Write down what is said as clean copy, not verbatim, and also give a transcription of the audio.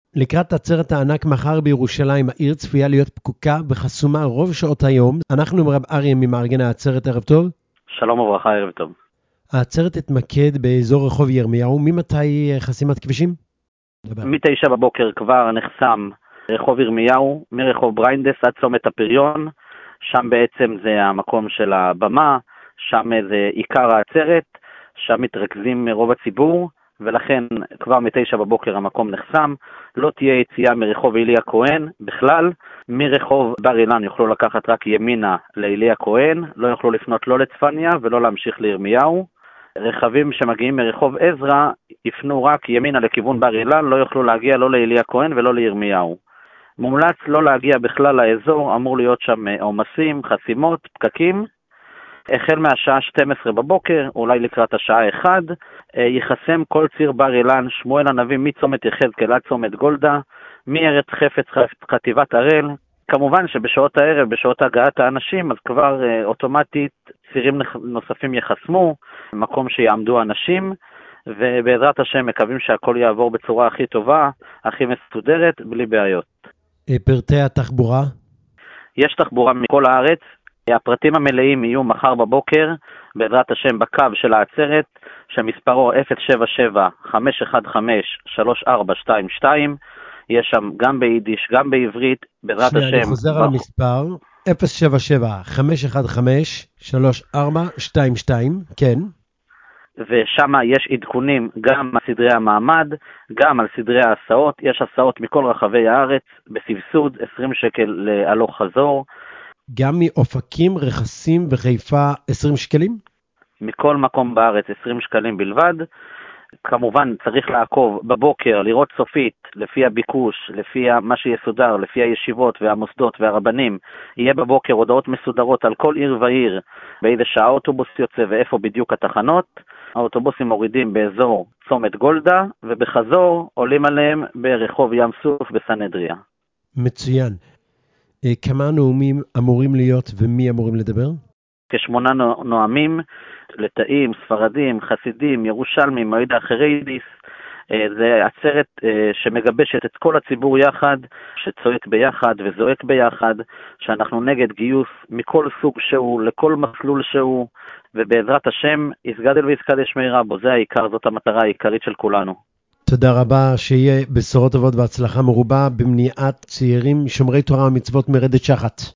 לקראת עצרת הענק מחר בירושלים, העיר צפויה להיות פקוקה וחסומה רוב שעות היום. אנחנו עם רב אריה ממארגן העצרת, ערב טוב. שלום וברכה, ערב טוב. העצרת תתמקד באזור רחוב ירמיהו. ממתי חסימת כבישים? מ-9 בבוקר כבר נחסם רחוב ירמיהו, מרחוב בריינדס עד צומת הפריון. שם בעצם זה המקום של הבמה, שם זה עיקר העצרת, שם מתרכזים רוב הציבור, ולכן כבר מ-9 בבוקר המקום נחסם. לא תהיה יציאה מרחוב אלי הכהן בכלל. מרחוב בר אילן יוכלו לקחת רק ימינה לאלי הכהן, לא יוכלו לפנות לא לצפניה ולא להמשיך לירמיהו. רכבים שמגיעים מרחוב עזרא יפנו רק ימינה לכיוון בר אילן, לא יוכלו להגיע לא לאלי הכהן ולא לירמיהו. מומלץ לא להגיע בכלל לאזור, אמור להיות שם עומסים, חסימות, פקקים. החל מהשעה 12 בבוקר, אולי לקראת השעה 1, יחסם כל ציר בר אילן, שמואל הנביא מצומת יחזקאל עד צומת גולדה, מארץ חפץ חטיבת הראל. כמובן שבשעות הערב, בשעות הגעת האנשים, אז כבר אוטומטית צירים נוספים יחסמו, מקום שיעמדו אנשים, ובעזרת השם מקווים שהכל יעבור בצורה הכי טובה, הכי מסודרת, בלי בעיות. פרטי התחבורה? יש תחבורה מכל הארץ. הפרטים המלאים יהיו מחר בבוקר, בעזרת השם בקו של העצרת, שמספרו 077-515-3422, יש שם גם ביידיש, גם בעברית, בעזרת השם. אני חוזר על המספר, 077-515-3422, כן. ושם יש עדכונים גם על סדרי המעמד, גם על סדרי ההסעות. יש הסעות מכל רחבי הארץ, בסבסוד 20 שקל להלוך חזור. גם מאופקים, רכסים וחיפה 20 שקלים? מכל מקום בארץ 20 שקלים בלבד. כמובן צריך לעקוב בבוקר, לראות סופית, לפי הביקוש, לפי מה שיסודר, לפי הישיבות והמוסדות והרבנים. יהיה בבוקר הודעות מסודרות על כל עיר ועיר, באיזה שעה האוטובוס יוצא ואיפה בדיוק התחנות. האוטובוסים מורידים באזור צומת גולדה, ובחזור עולים עליהם ברחוב ים סוף בסנהדריה. מצוין. כמה נאומים אמורים להיות ומי אמורים לדבר? 8 נואמים, לטאים, ספרדים, חסידים, ירושלמים, מועד האחרידיס. זה עצרת שמגבשת את כל הציבור יחד, שצועק ביחד וזועק ביחד, שאנחנו נגד גיוס מכל סוג שהוא, לכל מסלול שהוא, ובעזרת השם יסגדל ויסקדש שמי רבו. זה העיקר, זאת המטרה העיקרית של כולנו. תודה רבה, שיהיה בשורות טובות והצלחה מרובה במניעת צעירים שומרי תורה ומצוות מרדת שחת.